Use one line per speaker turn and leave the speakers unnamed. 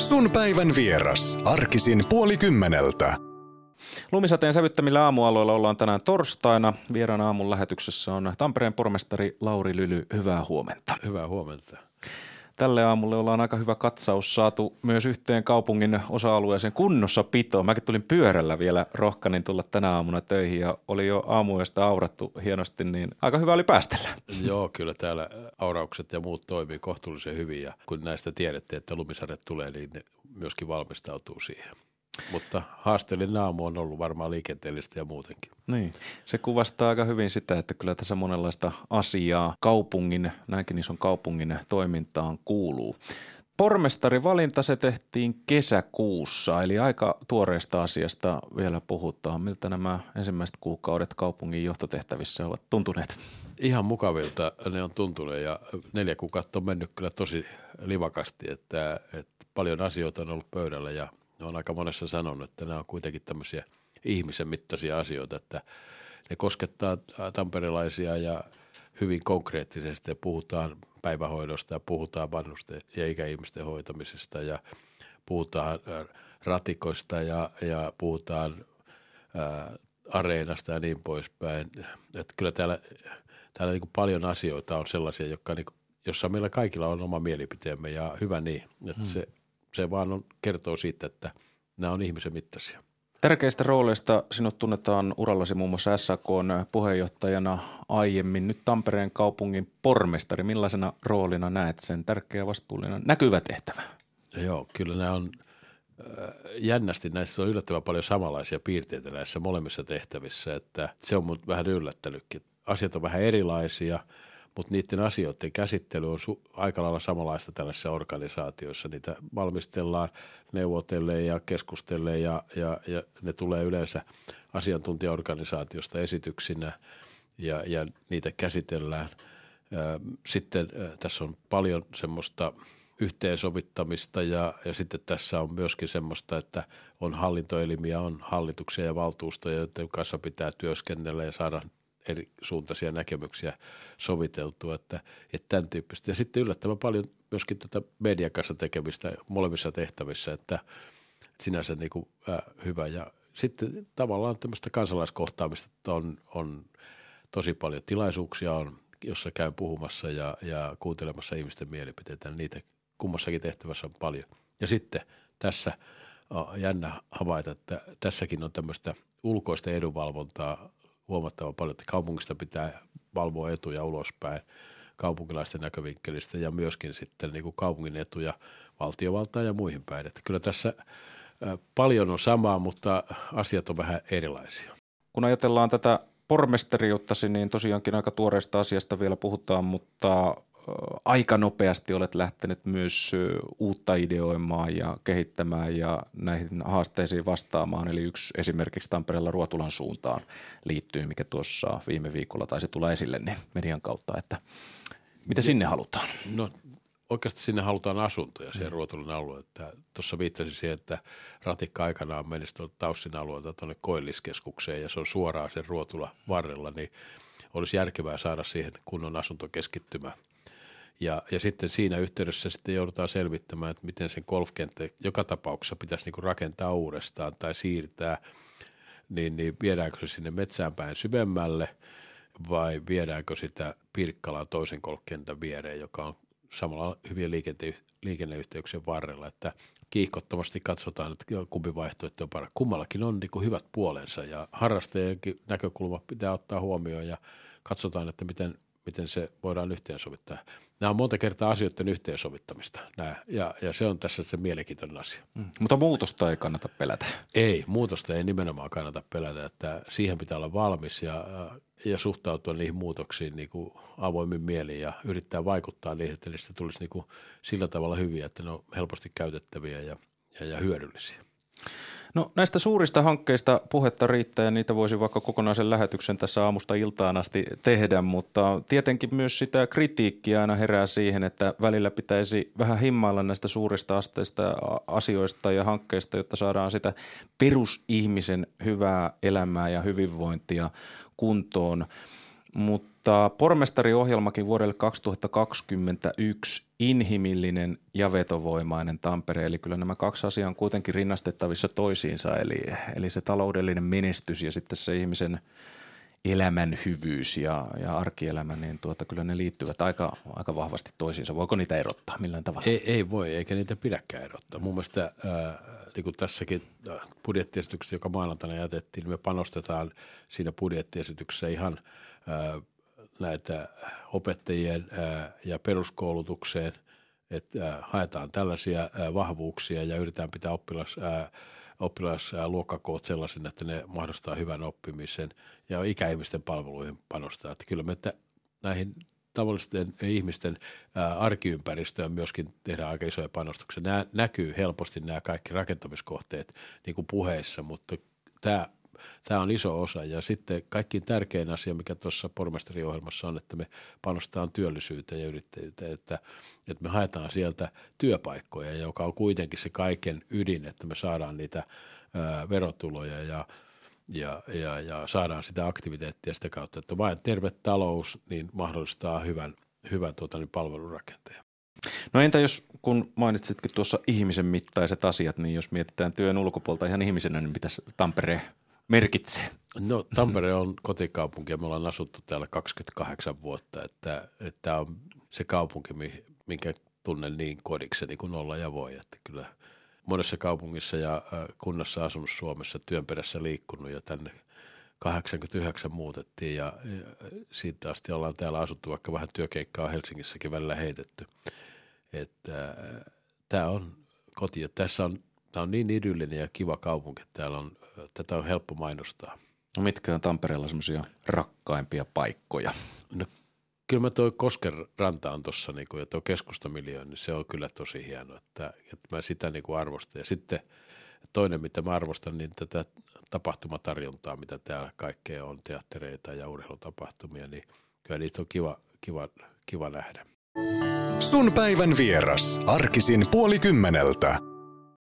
Sun päivän vieras. Arkisin 9:30.
Lumisateen sävyttämillä aamualoilla ollaan tänään torstaina. Vieraana aamun lähetyksessä on Tampereen pormestari Lauri Lyly. Hyvää huomenta.
Hyvää huomenta.
Tälle aamulle ollaan aika hyvä katsaus saatu myös yhteen kaupungin osa-alueeseen kunnossapitoon. Mäkin tulin pyörällä vielä rohkanin tulla tänä aamuna töihin ja oli jo aamuyöstä aurattu hienosti, niin aika hyvä oli päästellä.
Joo, kyllä täällä auraukset ja muut toimii kohtuullisen hyvin ja kun näistä tiedettiin, että lumisade tulee, niin ne myöskin valmistautuu siihen. Mutta haasteellinen aamu on ollut varmaan liikenteellistä ja muutenkin.
Niin, se kuvastaa aika hyvin sitä, että kyllä tässä monenlaista asiaa kaupungin, näinkin ison kaupungin toimintaan kuuluu. Pormestarivalinta se tehtiin kesäkuussa, eli aika tuoreesta asiasta vielä puhutaan. Miltä nämä ensimmäiset kuukaudet kaupungin johtotehtävissä ovat tuntuneet?
Ihan mukavilta ne on tuntuneet ja 4 kuukautta on mennyt kyllä tosi livakasti, että paljon asioita on ollut pöydällä ja on aika monessa sanonut, että nämä on kuitenkin tämmöisiä ihmisen mittaisia asioita, että ne koskettaa tamperelaisia ja hyvin konkreettisesti ja puhutaan päivähoidosta ja puhutaan vanhusten ja ikäihmisten hoitamisesta ja puhutaan ratikoista ja puhutaan areenasta ja niin poispäin. Että kyllä täällä niin kuin paljon asioita on sellaisia, jossa meillä kaikilla on oma mielipiteemme ja hyvä niin, että se vaan kertoo siitä, että nämä on ihmisen mittaisia.
Tärkeistä rooleista sinut tunnetaan urallasi muun muassa SAK:n puheenjohtajana aiemmin. Nyt Tampereen kaupungin pormestari. Millaisena roolina näet sen? Tärkeä, vastuullinen, näkyvä tehtävä.
Joo, kyllä nämä on jännästi. Näissä on yllättävän paljon samanlaisia piirteitä näissä molemmissa tehtävissä, että se on mut vähän yllättänytkin. Asiat on vähän erilaisia, mutta niiden asioiden käsittely on aika lailla samanlaista tällaisissa organisaatioissa. Niitä valmistellaan neuvotellen ja keskustellen ja ne tulee yleensä asiantuntijaorganisaatiosta esityksinä ja niitä käsitellään. Sitten tässä on paljon semmoista yhteensovittamista ja sitten tässä on myöskin semmoista, että on hallintoelimiä, on hallituksia ja valtuustoja, joiden kanssa pitää työskennellä ja saada eri suuntaisia näkemyksiä soviteltua, että tämän tyyppistä. Ja sitten yllättävän paljon myöskin tätä median kanssa tekemistä molemmissa tehtävissä, että sinänsä niin kuin, hyvä. Ja sitten tavallaan tämmöistä kansalaiskohtaamista on tosi paljon. Tilaisuuksia on, jossa käyn puhumassa ja kuuntelemassa ihmisten mielipiteitä. Niitä kummassakin tehtävässä on paljon. Ja sitten tässä on jännä havaita, että tässäkin on tämmöistä ulkoista edunvalvontaa huomattavan paljon, että kaupungista pitää valvoa etuja ulospäin kaupunkilaisten näkövinkkelistä ja myöskin sitten niin kuin kaupungin etuja valtiovaltaan ja muihin päin. Että kyllä tässä paljon on samaa, mutta asiat on vähän erilaisia.
Kun ajatellaan tätä pormestariuttasi, niin tosiaankin aika tuoreesta asiasta vielä puhutaan, mutta aika nopeasti olet lähtenyt myös uutta ideoimaan ja kehittämään ja näihin haasteisiin vastaamaan. Eli yksi esimerkiksi Tampereella Ruotulan suuntaan liittyy, mikä tuossa viime viikolla taisi tulla esille niin median kautta, että mitä sinne halutaan?
No oikeasti sinne halutaan asuntoja siihen Ruotulan alueelle. Tuossa viittasin siihen, että ratikka aikanaan menisi tuolta Taussin alueelta tuonne Koilliskeskukseen ja se on suoraan sen Ruotula varrella, niin olisi järkevää saada siihen kunnon asuntokeskittymä. Ja sitten siinä yhteydessä sitten joudutaan selvittämään, että miten sen golfkenttä joka tapauksessa pitäisi niin kuin rakentaa uudestaan tai siirtää, niin viedäänkö se sinne metsään päin syvemmälle vai viedäänkö sitä Pirkkalan toisen golfkentän viereen, joka on samalla hyvien liikenneyhteyksien varrella, että kiihkottomasti katsotaan, että kumpi vaihtoehto on paras. Kummallakin on niin kuin hyvät puolensa ja harrastajienkin näkökulma pitää ottaa huomioon ja katsotaan, että miten se voidaan yhteensovittaa. Nämä on monta kertaa asioiden yhteensovittamista ja se on tässä se mielenkiintoinen asia.
Mutta muutosta ei kannata pelätä.
Ei, muutosta ei nimenomaan kannata pelätä, että siihen pitää olla valmis ja suhtautua niihin muutoksiin niin kuin avoimin mielin ja yrittää vaikuttaa niihin, että niistä tulisi niin kuin sillä tavalla hyviä, että ne on helposti käytettäviä ja hyödyllisiä.
No näistä suurista hankkeista puhetta riittää ja niitä voisi vaikka kokonaisen lähetyksen tässä aamusta iltaan asti tehdä, mutta tietenkin myös sitä kritiikkiä aina herää siihen, että välillä pitäisi vähän himmailla näistä suurista asioista ja hankkeista, jotta saadaan sitä perusihmisen hyvää elämää ja hyvinvointia kuntoon. Mutta pormestariohjelmakin vuodelle 2021, inhimillinen ja vetovoimainen Tampere. Eli kyllä nämä kaksi asiaa on kuitenkin rinnastettavissa toisiinsa. Eli se taloudellinen menestys ja sitten se ihmisen elämän hyvyys ja arkielämä, niin kyllä ne liittyvät aika vahvasti toisiinsa. Voiko niitä erottaa millään tavalla?
Ei voi, eikä niitä pidäkään erottaa. Mun mielestä niin kuin tässäkin budjettiesityksessä, joka maanantaina jätettiin, me panostetaan siinä budjettiesityksessä ihan näitä opettajien ja peruskoulutukseen, että haetaan tällaisia vahvuuksia ja yritetään pitää oppilasluokkakoot sellaisena, että ne mahdollistaa hyvän oppimisen ja ikäihmisten palveluihin panostaa. Että kyllä me näihin tavallisten ihmisten arkiympäristöön myöskin tehdään aika isoja panostuksia. Nämä näkyy helposti nämä kaikki rakentamiskohteet niin kuin puheissa, mutta tämä on iso osa. Ja sitten kaikkein tärkein asia, mikä tuossa pormestariohjelmassa on, että me panostetaan työllisyyteen ja yrittäjyyteen, että me haetaan sieltä työpaikkoja, joka on kuitenkin se kaiken ydin, että me saadaan niitä verotuloja ja saadaan sitä aktiviteettia sitä kautta, että vain terve talous niin mahdollistaa hyvän palvelurakenteen.
No entä jos, kun mainitsitkin tuossa ihmisen mittaiset asiat, niin jos mietitään työn ulkopuolta ihan ihmisenä, niin mitäs Tampere merkitsee?
No Tampere on kotikaupunki ja me ollaan asuttu täällä 28 vuotta, että tämä on se kaupunki, minkä tunnen niin kodikseni kuin olla ja voi, että kyllä monessa kaupungissa ja kunnassa asunut Suomessa, työn perässä liikkunut ja tänne 89 muutettiin ja siitä asti ollaan täällä asuttu, vaikka vähän työkeikkaa Helsingissäkin välillä heitetty. Että tämä on koti ja tämä on niin idyllinen ja kiva kaupunki, että tätä on helppo mainostaa.
No mitkä on Tampereella semmoisia rakkaimpia paikkoja?
No kyllä mä toi Kosken ranta on tuossa niinku, ja tuo keskustamiljoon, niin se on kyllä tosi hieno, että mä sitä niinku arvostan. Ja sitten toinen, mitä mä arvostan, niin tätä tapahtumatarjontaa, mitä täällä kaikkea on, teattereita ja urheilutapahtumia, niin kyllä niitä on kiva nähdä.
Sun päivän vieras, arkisin 9:30.